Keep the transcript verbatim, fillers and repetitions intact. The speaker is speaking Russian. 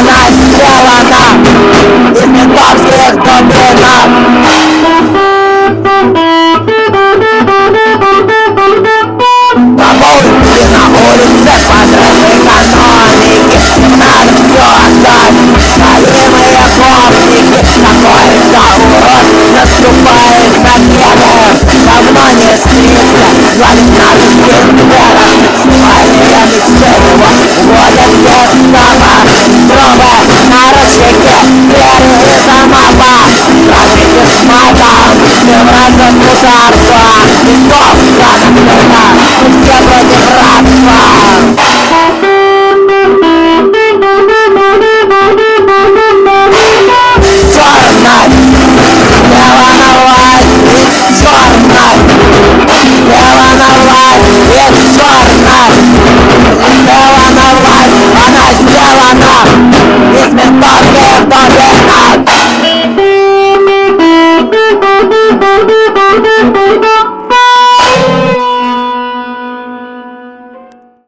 она сделана из ментовских дубинок. Побудьте на улице подрывы экономики, надо все отдать, галимые гопники. Какой-то урод наступает на гены, давно не снится, звонит на русских дверях, сексуальные мечты его уводят без дома. Трубы на ручейке, двери из-за мапа, разбитый с матом, ты враг государства, листов закрыто, мы все против рабства. Черной сделана власть из черной, сделана власть из черной, сделана власть, она сделана из ментовских дубинок.